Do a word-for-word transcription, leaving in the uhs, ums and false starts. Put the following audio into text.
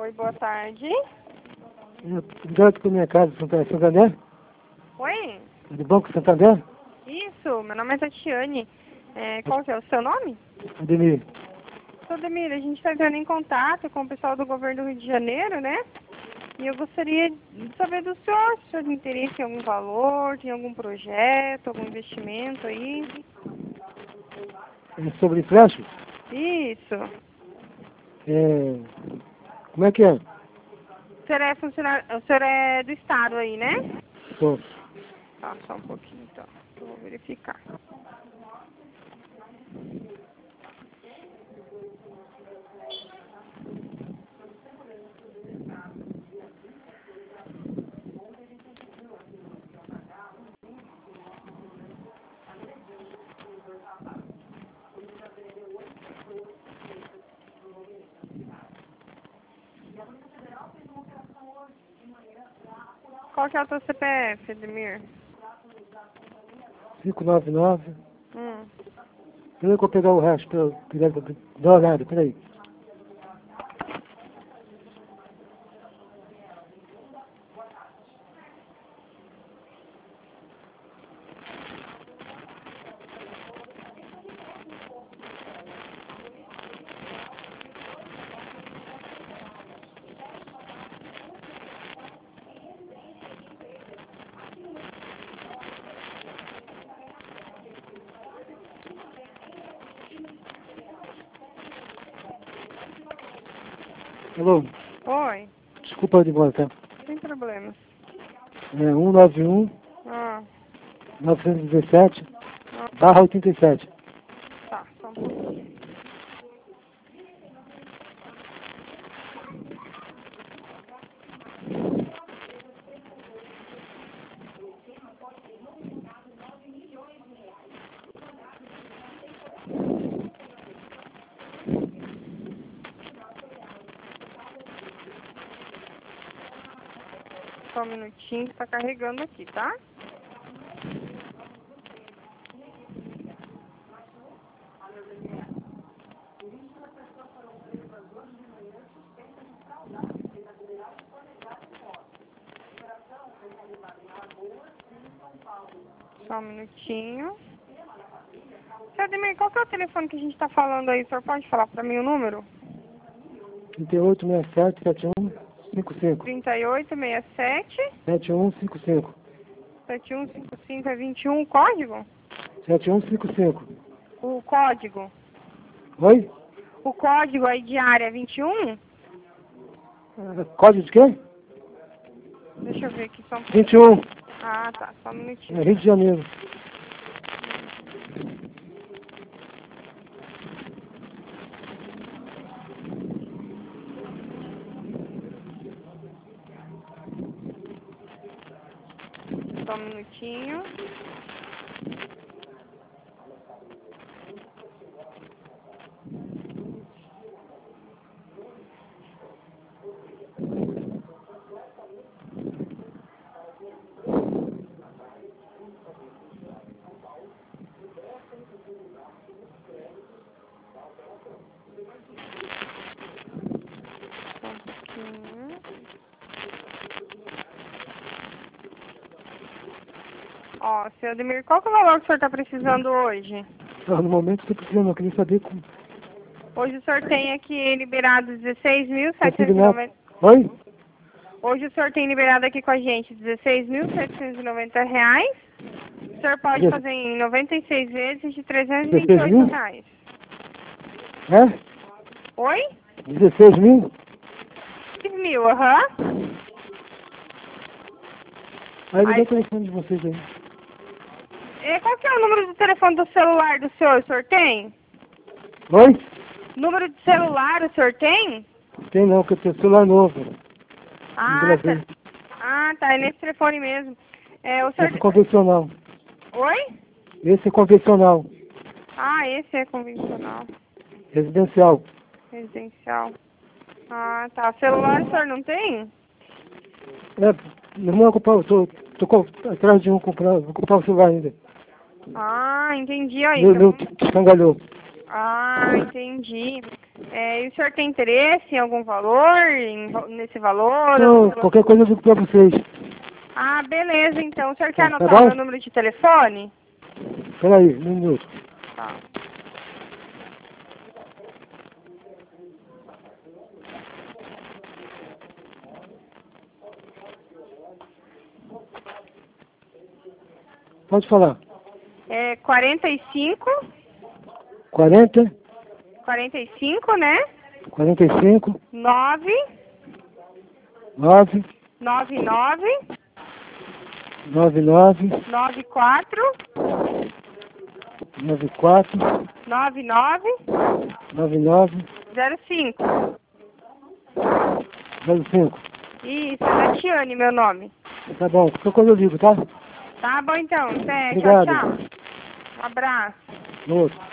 Oi, boa tarde. Direto para minha casa, Santander? Oi? Do Banco Santander? Isso, meu nome é Tatiane. É, qual que é o seu nome? Ademir. Seu Ademir, a gente está entrando em contato com o pessoal do governo do Rio de Janeiro, né? E eu gostaria de saber do senhor, se o senhor tem interesse em algum valor, tem algum projeto, algum investimento aí. É sobre empréstimo? Isso. É... Como é que é? O senhor é funcionário, o senhor é do estado aí, né? Sou. Tá, só um pouquinho então, que eu vou verificar. Qual que é o teu C P F, Ademir? cinco nove nove. Hum. Peraí que eu vou pegar o resto pra eu pegar, pra dar uma olhada, peraí. Alô? Oi, Desculpa de volta, tá? sem problemas. É cento e noventa e um, Ah, novecentos e dezessete, ah, barra oitenta e sete. tá, só um pouquinho. Só um minutinho que tá carregando aqui, tá? Só um minutinho. Seu Ademir, qual que é o telefone que a gente tá falando aí? O senhor pode falar pra mim o número? trinta e oito, sessenta e sete, setenta e um, cinquenta e cinco. trinta e oito, sessenta e sete, setenta e um, cinquenta e cinco. setenta e um, cinquenta e cinco, é vinte e um, o código? setenta e um, cinquenta e cinco. O código? Oi? O código aí de área é vinte e um? É, Código de quê? Deixa eu ver aqui só um vinte e um. Ah, tá, só um minutinho. É Rio de Janeiro. Só um minutinho. Só um pouquinho. Ó, seu Ademir, qual que é o valor que o senhor tá precisando hoje? Ah, no momento estou precisando, eu queria saber como. Hoje o senhor tem aqui liberado dezesseis mil Consigo setecentos e na... noventa. Oi? Hoje o senhor tem liberado aqui com a gente dezesseis mil setecentos e noventa reais. O senhor pode Dez- fazer em noventa e seis vezes de trezentos e vinte e dezesseis oito mil? reais. É? Oi? dezesseis mil? seis mil, aham. Aí me dá Aí, o telefone de vocês aí. e qual que é o número do telefone do celular do senhor? O senhor tem? Oi? Número de celular o senhor tem? Tem não, que eu tenho celular novo. Não Ah, gravei. tá. Ah, tá. É nesse telefone mesmo. É, o senhor... Esse é convencional. Oi? Esse é convencional. Ah, esse é convencional. Residencial. Residencial. Ah, tá. Celular o senhor não tem? É, meu irmão, eu comprar, eu tô, tô com- atrás de um comprar, vou comprar o celular ainda. Ah, entendi aí. Meu, meu Então... escangalhou. Ah, entendi. É, e o senhor tem interesse em algum valor, em, nesse valor? Não, qualquer coisa eu digo pra vocês. Ah, beleza, então. O senhor quer Tá, anotar tá o bom? meu número de telefone? Peraí, um minuto. Tá. Pode falar. É quarenta e cinco, quarenta, quarenta e cinco, né? quarenta e cinco, nove, nove, nove nove, nove nove, nove quatro, nove quatro, nove nove, nove nove, zero cinco. zero cinco. Isso, é Tatiane, meu nome. Tá bom, qualquer coisa eu digo, tá? Tá bom então, até, tchau, Obrigado. tchau. Um abraço. Outro.